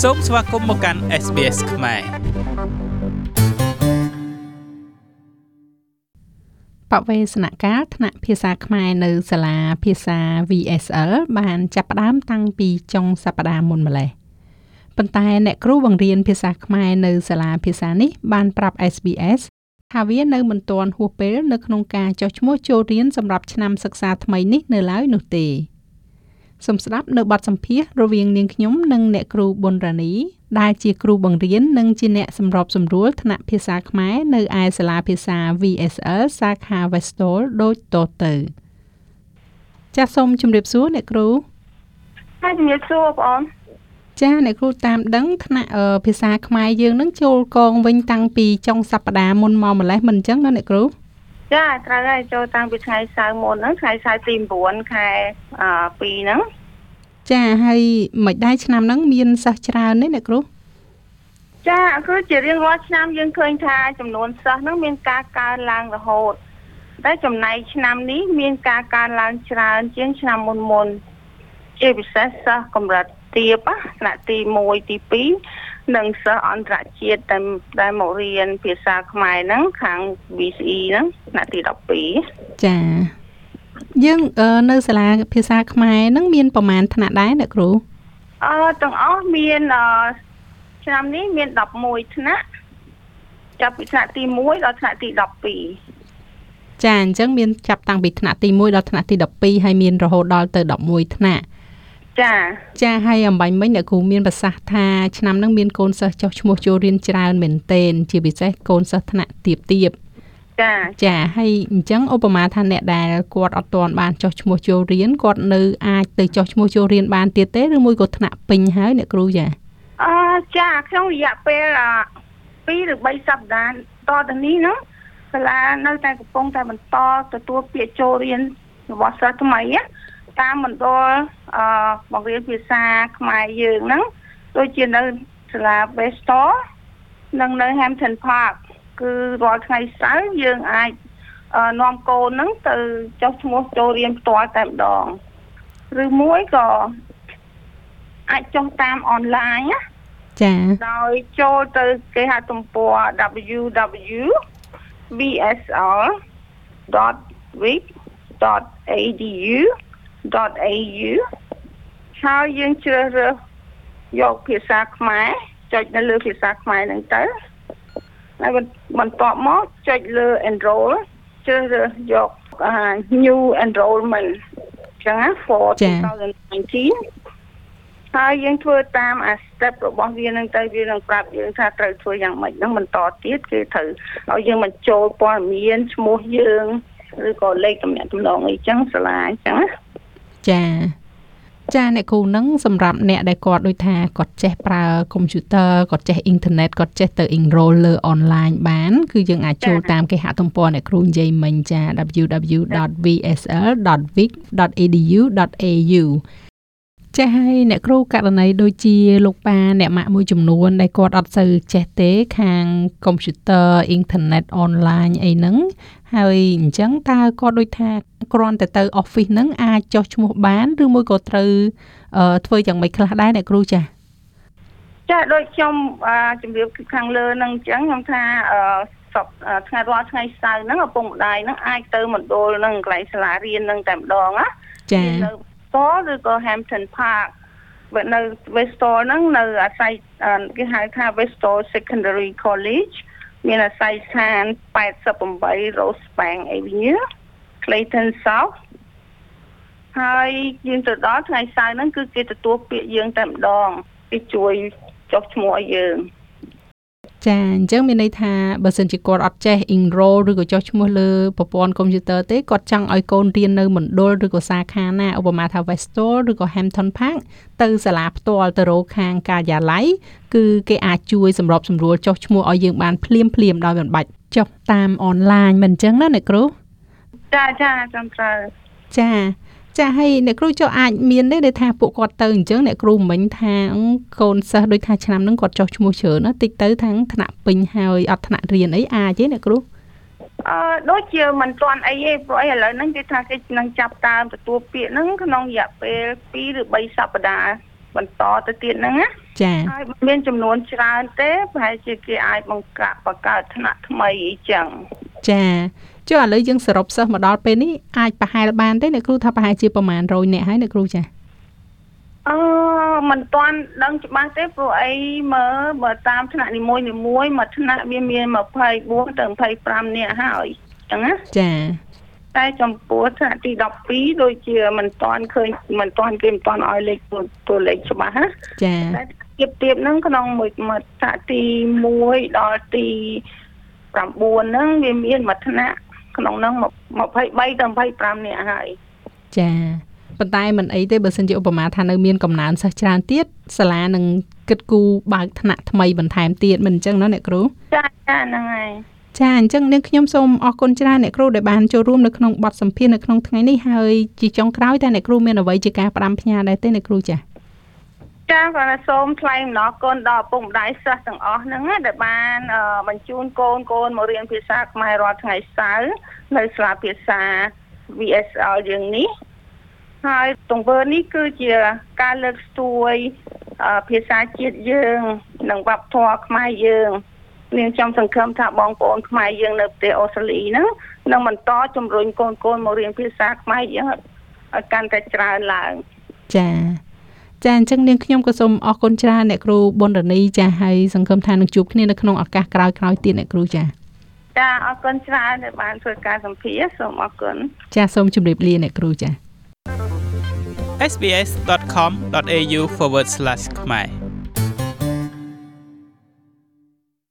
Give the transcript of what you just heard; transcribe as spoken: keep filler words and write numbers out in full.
សូមស្វាគមន៍មកកាន់ เอส บี เอส ខ្មែរបវេសនកាលថ្នាក់ភាសាខ្មែរនៅសាលាភាសា វី เอส แอล បានចាប់ផ្ដើមតាំងពីចុងសប្តាហ៍មុនម្លេះប៉ុន្តែអ្នកគ្រូបង្រៀនភាសាខ្មែរនៅសាលាភាសានេះបានប្រាប់ เอส บี เอส ថាវានៅមិនទាន់ហួសពេលនៅក្នុងការចុះឈ្មោះចូលរៀនសម្រាប់ឆ្នាំសិក្សាថ្មីនេះនៅឡើយនោះទេសូមស្ដាប់នៅបទសម្ភាសន៍រវាងនាងខ្ញុំនិងអ្នកគ្រូប៊ុនរ៉ានីដែលជាគ្រូបង្រៀននិងជាអ្នកសម្របសម្រួលថ្នាក់ភាសាខ្មែរនៅឯសាលាភាសា វី เอส แอล សាខា Westall ដូចតទៅចាសសូមជម្រាបសួរអ្នកគ្រូចាសជំរាបសួរបងអូនចាសអ្នកគ្រូតាមដឹងថ្នាក់ភាសាខ្មែរយើងនឹងចូលកងវិញតាំងពីចុងសប្តាហ៍មុនមកម្លេះមិនអញ្ចឹងណាអ្នកគ្រូចាត្រូវហើយចូលតាំងពីថ្ងៃសៅរ៍មុនហ្នឹងថ្ងៃសៅរ៍ទី9ខែពីរហ្នឹងចាហើយមិនដែរឆ្នាំហ្នឹងមានសិស្សច្រើនទេអ្នកគ្រូចាគឺជារៀងរាល់ឆ្នាំយើងឃើញថាចំនួនសិស្សហ្នឹងមានការកើនឡើងរហូតតែចំណែកឆ្នាំនេះមានការកើនឡើងច្រើនជាងឆ្នាំមុនមុនជាពិសេសសិស្សកម្រិតទាបថ្នាក់ទី1ទី2និងសិស្សអន្តរជាតិដែលដែលមករៀនភាសាខ្មែរហ្នឹងខាង វី ซี អ៊ី ហ្នឹងថ្នាក់ទី12 ចាយើងនៅសាលាភាសាខ្មែរហ្នឹងមានប្រមាណថ្នាក់ដែរអ្នកគ្រូអឺទាំងអស់មានឆ្នាំនេះមានដប់មួយថ្នាក់ចាប់ពីថ្នាក់ទី1ដល់ថ្នាក់ទី12 ចាអញ្ចឹងមានចាប់តាំងពីថ្នាក់ទី1ដល់ថ្នាក់ទី12ហើយមានរហូតដល់ទៅដប់មួយថ្នាក់ចាចាហើយអំបញ្ញមិញអ្នកគ្រូមានប្រសាសន៍ថាឆ្នាំហ្នឹងមានកូនសិស្សចុះឈ្មោះចូលរៀនច្រើនមែនទែនជាពិសេសកូនសិស្សថ្នាក់ទាបទាបចាចាហើយអញ្ចឹងឧបមាថាអ្នកដែលគាត់អត់ទាន់បានចុះឈ្មោះចូលរៀនគាត់នៅអាចទៅចុះឈ្មោះចូលរៀនបានទៀតទេឬមួយក៏ថ្នាក់ពេញហើយអ្នកគ្រូចាអឺចាក្នុងរយៈពេលពីរឬបីសប្តាហ៍តទៅនេះណាសាលានៅតែកំពុងតែបន្តទទួលពាក្យចូលរៀនរបស់សិស្សថ្មីតាមមណ្ឌលអឺបង្រៀនភាសាខ្មែរយើងហ្នឹងដូចជានៅសាលា Westall និងនៅ Hampton Park គឺរាល់ថ្ងៃសៅរ៍យើងអាចនាំកូនហ្នឹងទៅចុះឈ្មោះចូលរៀនផ្ទាល់តែម្ដងឬមួយក៏អាចចុះតាមអនឡាញណាចាដោយចូលទៅគេហទំព័រ ดับเบิลยู ดับเบิลยู ដอท วี เอส แอล ដอท วิก ដอท เอ ดี ยู ដอท เอ ยู ហើយយើងជ្រើសរើសយកភាសាខ្មែរចុចនៅលើភាសាខ្មែរហ្នឹងទៅហើយបន្ទាប់មកចុចលើ enroll ជ្រើសរើសយក new enrollment ចឹងណា for twenty nineteen ហើយយើងធ្វើតាមអា step របស់វានឹងទៅវានឹងប្រាប់យើងថាត្រូវធ្វើយ៉ាងម៉េចហ្នឹងបន្តទៀតគឺត្រូវឲ្យយើងបញ្ចូលព័ត៌មានឈ្មោះយើងឬក៏លេខទំនាក់ទំនងអីចឹងសាលាអញ្ចឹងណាចាចាអ្នកគ្រូនឹងសម្រាប់អ្នកដែលគាត់ដូចថាគាត់ចេះប្រើកុំព្យូទ័រគាត់ចេះអ៊ីនធឺណិតគាត់ចេះទៅ enroll លើ online បានគឺយើងអាចចូលតាមគេហទំព័រអ្នកគ្រូនិយាយមិញចា ดับเบิลยู ดับเบิลยู ដอท วี เอส แอล ដอท วิก ដอท เอ ดี ยู ដอท เอ ยู ចាហើយអ្នកគ្រូករណីដូចជាលោកប៉ាអ្នកម៉ាក់មួយចំនួនដែលគាត់អត់សូវចេះទេខាងកុំព្យូទ័រអ៊ីនធឺណិតអនឡាញអីហ្នឹងហើយអញ្ចឹងតើគាត់ដូចថាគ្រាន់តែទៅ office ហ្នឹងអាចចុះឈ្មោះបានឬមួយក៏ត្រូវធ្វើយ៉ាងម៉េចខ្លះដែរអ្នកគ្រូចាចាដូចខ្ញុំជំរាបគឺខាងលើហ្នឹងអញ្ចឹងខ្ញុំថាសប្តាហ៍ថ្ងៃរាល់ថ្ងៃសៅរ៍ហ្នឹងឪពុកម្ដាយហ្នឹងអាចទៅមណ្ឌលហ្នឹងកន្លែងសាលារៀនហ្នឹងតែម្ដងណាចាឬក៏ Hampton Park នៅ Westall ហ្នឹងនៅអាស្រ័យគេហៅថា Westall Secondary College មានអាស្រ័យស្ថានeighty-eight Rosebank Avenue Clayton South ហើយយើងទៅដល់ថ្ងៃសៅរ៍ហ្នឹងគឺគេទទួលពាក្យយើងតែម្ដងគេជួយចុះឈ្មោះឲ្យយើងចាអញ្ចឹងមានន័យថាបើសិនជាគាត់អត់ចេះ enroll ឬក៏ចុះឈ្មោះលើប្រព័ន្ធកុំព្យូទ័រទេគាត់ចង់ឲ្យកូនរៀននៅមណ្ឌលឬក៏សាខាណាឧបមាថា Westall ឬក៏ Hampton Park ទៅសាលាផ្ទាល់ទៅរកខាងការិយាល័យគឺគេអាចជួយសម្របសម្រួលចុះឈ្មោះឲ្យយើងបានភ្លាមភ្លាមដោយមិនបាច់ចុះតាមអនឡាញមិនអញ្ចឹងណាអ្នកគ្រូចាចាចាំត្រូវចាចាហើយអ្នកគ្រូចុះអាចមានទេដែលថាពួកគាត់ទៅអញ្ចឹងអ្នកគ្រូមិញថាកូនសិស្សដូចថាឆ្នាំហ្នឹងគាត់ចុះឈ្មោះច្រើនណាតិចទៅថាថ្នាក់ពេញហើយអត់ថ្នាក់រៀនអីអាចទេអ្នកគ្រូអឺដូចជាមិនទាន់អីទេព្រោះឥឡូវហ្នឹងគេថាគេនឹងចាប់តាមទទួលពាក្យហ្នឹងក្នុងរយៈពេលtwoឬthreeសប្តាហ៍បន្តទៅទៀតហ្នឹងណាចាហើយមានចំនួនច្រើនទេប្រហែលជាគេអាចបង្កើតបង្កើតថ្នាក់ថ្មីអីចឹងចាចុះឥឡូវយើងសរុបសិស្សមកដល់ពេលនេះអាចប្រហែលបានទេអ្នកគ្រូថាប្រហែលជាប្រមាណរយនាក់ហើយអ្នកគ្រូចាអឺមិនទាន់ដឹងច្បាស់ទេព្រោះអីមើលបើតាមថ្នាក់នីមួយនីមួយមួយថ្នាក់វាមានยี่สิบสี่ទៅยี่สิบห้าនាក់ហើយអញ្ចឹងណាចាតែចំពោះថ្នាក់ទីដប់ពីរដូចជាមិនទាន់ឃើញមិនទាន់គេមិនទាន់ឲ្យលេខតួលេខច្បាស់ណាចាតែទៀបទៀបហ្នឹងក្នុងមួយមួយថ្នាក់ទីមួយដល់ទី9ហ្នឹងវាមានមួយថ្នាក់ក្នុងហ្នឹងยี่สิบสามទៅยี่สิบห้าនាក់ហើយចាប៉ុន្តែមិនអីទេបើសិនជាឧបមាថានៅមានកំណើនសិស្សច្រើនទៀតសាលានឹងគិតគូរបើកថ្នាក់ថ្មីបន្ថែមទៀតមិនអញ្ចឹងណាអ្នកគ្រូចាចាហ្នឹងហើយចាអញ្ចឹងនាងខ្ញុំសូមអរគុណច្រើនអ្នកគ្រូដែលបានចូលរួមនៅក្នុងបទសម្ភាសន៍នៅក្នុងថ្ងៃនេះហើយជាចុងក្រោយតើអ្នកគ្រូមានអ្វីជាការផ្ដាំផ្ញើដែរទេអ្នកគ្រូចាចាគាត់សូមថ្លែងអំណរគុណដល់ឪពុកម្ដាយសិស្សទាំងអស់ហ្នឹងដែលបានបញ្ជូនកូនកូនមករៀនភាសាខ្មែររាល់ថ្ងៃសៅរ៍នៅសាលាភាសា វី អេស អល យើងនេះហើយទង្វើនេះគឺជាការលើកស្ទួយភាសាជាតិយើងនិងវប្បធម៌ខ្មែរយើងនាងខ្ញុំសង្ឃឹមថាបងប្អូនខ្មែរយើងនៅប្រទេសអូស្ត្រាលីហ្នឹងនឹងបន្តជំរុញកូនកូនមករៀនភាសាខ្មែរយើងឲ្យកាន់តែច្រើនឡើងចាចាអញ្ចឹងនាងខ្ញុំក៏សូមអរគុណច្រើនអ្នកគ្រូប៊ុនរនីចាហើយសង្ឃឹមថានឹងជួបគ្នានៅក្នុងឱកាសក្រោយៗទៀតអ្នកគ្រូចាចាអរគុណច្រើនដែលបានធ្វើការសម្ភាសន៍សូមអរគុណចាសូមជម្រាបលាអ្នកគ្រូចាเอส บี เอส ดอท คอม ดอท เอ ยู forward slash ខ្មែរ